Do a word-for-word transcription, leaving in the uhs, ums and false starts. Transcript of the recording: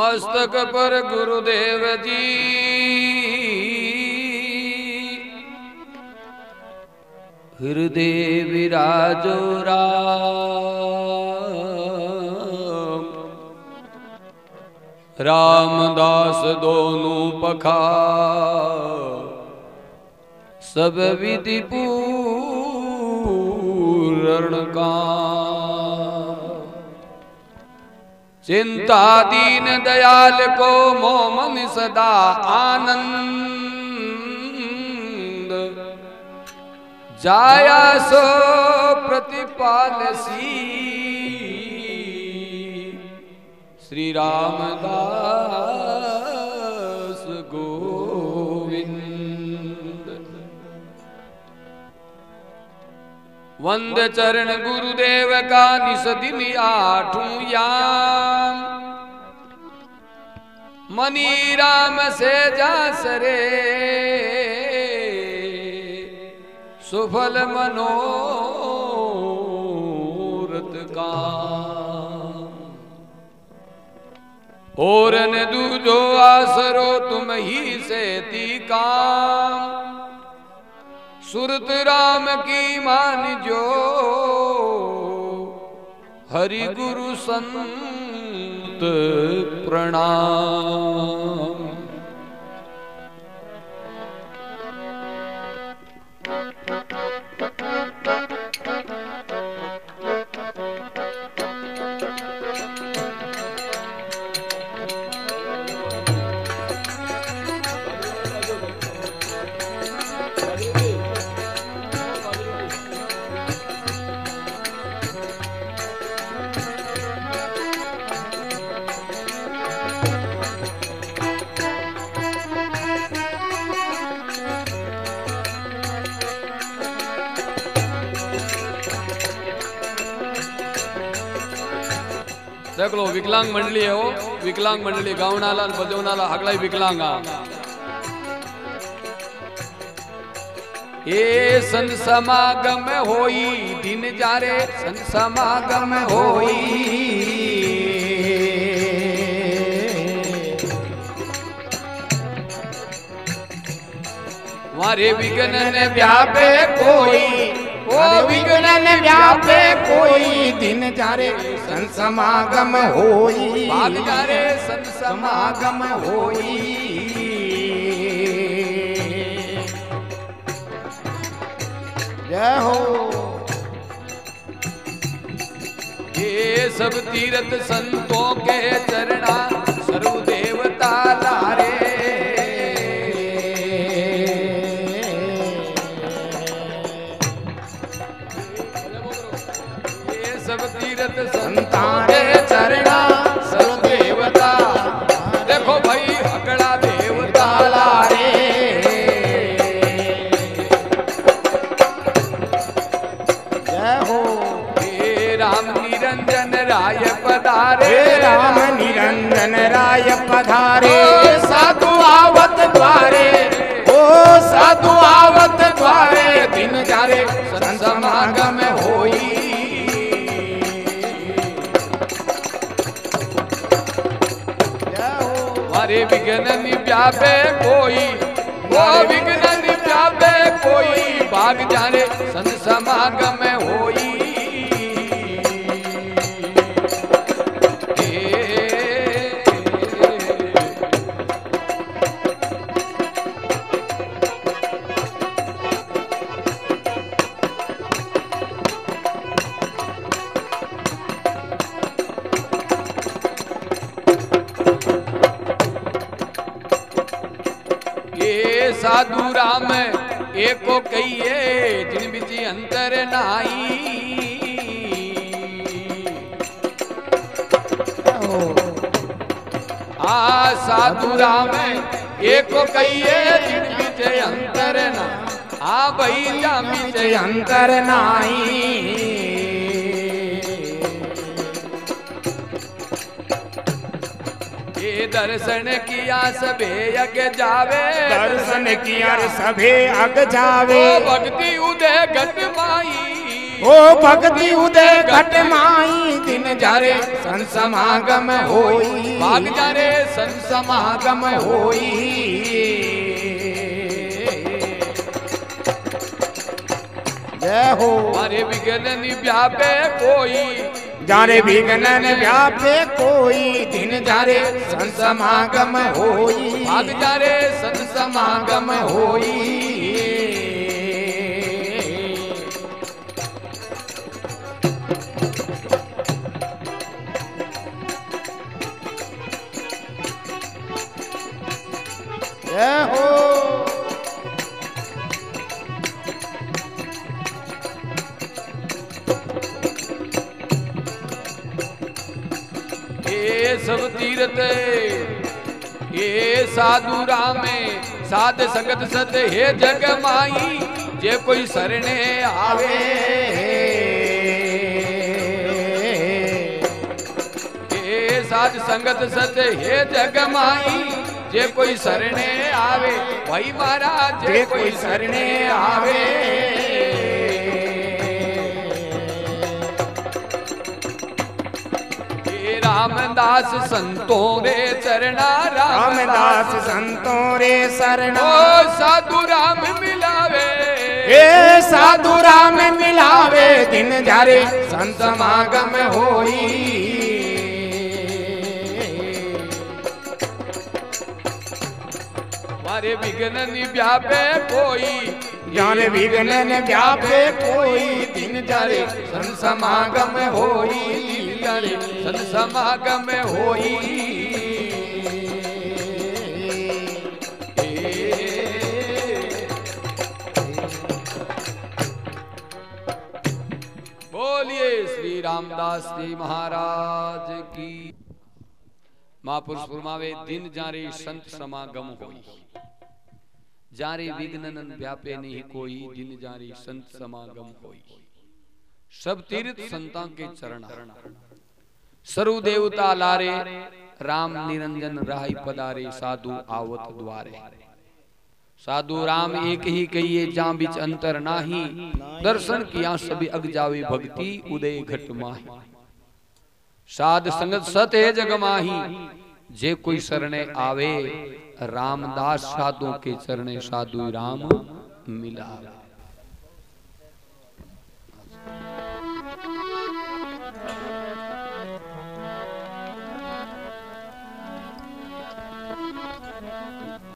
मस्तक पर गुरुदेव जी हृदय विराजो राम। रामदास दोनों पखार सब विधि पूर्ण काम। चिंता दीन दयाल को मोमन सदा आनंद। जाया सो प्रतिपालसी श्री रामदास गोविंद। वंद चरण गुरुदेव का निस दिन आठूं याम। मनी राम से जासरे सुफल मनोरथ काम। और न दूजो आसरो तुम ही से ती काम। सुरत राम की मान जो हरि गुरु संत प्रणाम। देख लो विकलांग मंडली है वो। विकलांग मंडली गावनाला बजवनाला हगलाई विकलांगा। ये सन समागम होई दिन जारे सन समागम होई। मारे विघ्न ने व्यापे कोई ओ विघ्न ने व्यापे कोई दिन जारे सन समागम होई। भाग जारे सन समागम होई। जय हो। ये सब तीर्थ संतों के चरणा सर्व देवता लारे। संतां के चरणा सर्व देवता। देखो भाई हकड़ा देवता लारे। जय हो। हे राम निरंजन राय पधारे। राम निरंजन राय पधारे। साधु आवत द्वारे ओ साधु आवत द्वारे दिन जारे सन समागम होई। मारे विघ्न व्यापे कोई वो विघ्न व्यापे कोई। भाग जाने सन समागम होई। साधु राम एको कहिए जिन बिच अंतर नाई। आ साधु राम एको कहिए जिन बिच अंतर ना। आ भई जा बिच अंतर नाई। दर्शन किया सबे अग जावे। दर्शन किया सबे अग जावे। भक्ति उदय घट माई ओ भक्ति उदय घट माई दिन जारे संत समागम होई भाग जारे संत समागम होई जय हो मारे विघ्न व्यापे कोई जारे विघ्न व्यापे कोई दिन जारे संत समागम होई भाग जारे संत समागम होई जय हो ये सब तीर्थ ये साधु रामे साध संगत सत हे जग माई जे कोई शरणे आवे ये साध संगत सत हे जग माई जे कोई शरणे आवे भाई महाराज जे कोई शरणे आवे रामदास संतों रे चरणा रामदास संतों रे शरणा ओ साधु राम मिलावे ए साधु राम मिलावे दिन जारे संत समागम होई मारे विघ्न व्यापे कोई जाने विघ्न व्यापे कोई दिन जारे संत समागम होई जारे संत समागम होई बोलिए श्री रामदास जी महाराज की महापुरुष फरमावे दिन जारे संत समागम होई जारे विघ्नन व्यापे नहीं कोई दिन जारे संत समागम होई सब तीर्थ संतां के चरण सरु देवता लारे राम निरंजन राही पदारे साधु आवत द्वारे साधु राम एक ही कहिए जां बिच अंतर नाही दर्शन किया सभी अग जावे भक्ति उदय घट माही साध संगत सत है जग माही जे कोई शरणे आवे रामदास साधु के चरणे साधु राम मिला।